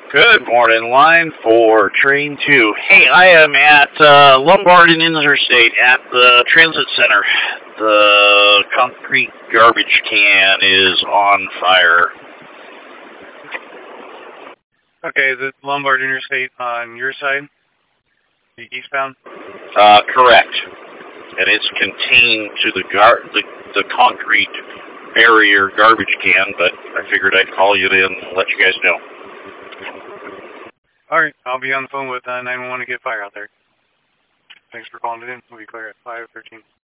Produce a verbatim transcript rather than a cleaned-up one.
Good morning, line for train two. Hey, I am at uh, Lombard and Interstate at the transit center. The concrete garbage can is on fire. Okay, is it Lombard Interstate on your side? The eastbound? Uh, correct. And it's contained to the gar the, the concrete barrier garbage can, but I figured I'd call you in and let you guys know. Alright, I'll be on the phone with uh, nine one one to get fire out there. Thanks for calling it in. We'll be clear at five thirteen.